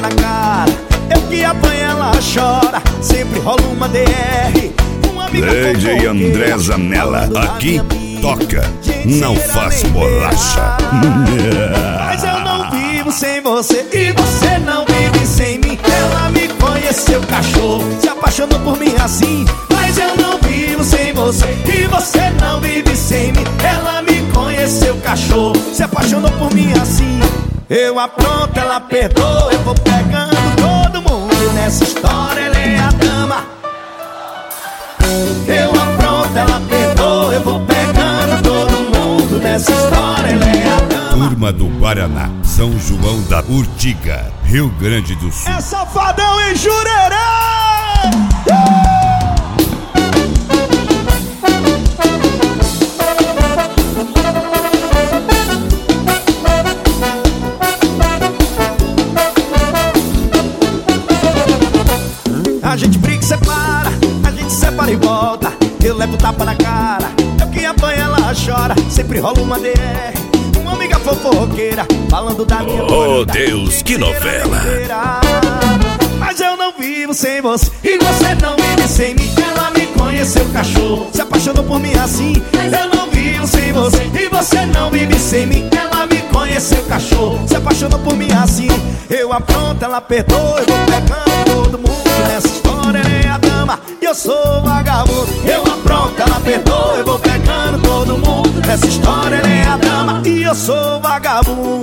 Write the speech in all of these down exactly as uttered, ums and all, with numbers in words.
na cara. Eu que apanho, ela chora. Sempre rola uma D R. D J André Zanella, aqui toca, não faz bolacha. Mas eu não vivo sem você e você não vive sem mim. Ela me conheceu, cachorro, se apaixonou por mim assim. Mas eu não vivo sem você e você não vive sem mim. Ela me conheceu, cachorro, se apaixonou por mim assim. Eu apronto, ela perdoa, eu vou pegando todo mundo. Nessa história ela é a dama. Eu apronto, ela perdoa, eu vou pegando todo mundo. Nessa história ela é a dama. Turma do Paraná, São João da Urtiga, Rio Grande do Sul. É Safadão e Jurerê! A gente briga e separa, a gente separa e volta. Eu levo tapa na cara, eu que apanho, ela chora. Sempre rola uma D R, uma amiga fofoqueira, falando da minha Oh, Deus, que novela! Mas eu não vivo sem você e você não vive sem mim. Ela me conheceu, cachorro, se apaixonou por mim assim. Eu não vivo sem você e você não vive sem mim. Ela me conheceu, cachorro, se apaixonou por mim assim. Eu apronto, ela perdoa, eu vou pegando todo mundo. Nessa história ela é a dama e eu sou vagabundo. Eu apronto, ela perdoa, eu vou pegando todo mundo. Nessa história ela é a dama e eu sou vagabundo.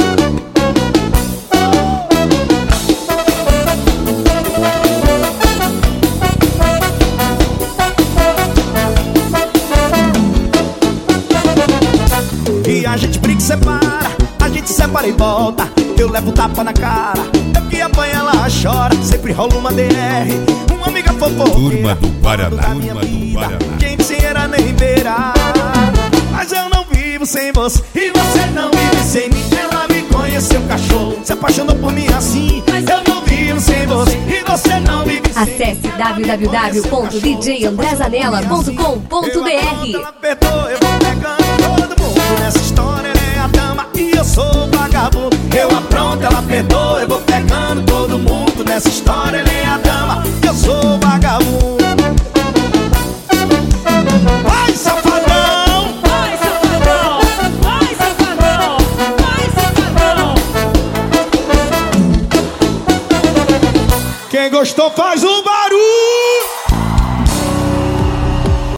E a gente briga e separa, a gente separa e volta. Eu levo tapa na cara, eu que apanho, ela chora. Sempre rola uma D R, uma amiga fofoqueira, Turma do Paraná, da minha turma do vida, Paraná. quem sem era nem beira. Mas eu não vivo sem você e você não vive sem mim. Ela me conheceu, cachorro, se apaixonou por mim assim. Mas eu não vivo sem você e você não vive sem mim. Acesse w w w ponto d j andré zanella ponto com ponto b r. Ela perdoa, eu vou pegando todo mundo. Nessa história ela é a dama e eu sou vagabundo. Eu apronto, ela perdoa, eu vou pegando todo mundo. Nessa história ela é a dama e eu sou vagabundo. Vai, safadão! Vai, safadão! Vai, safadão! Vai, safadão! Quem gostou faz um barulho!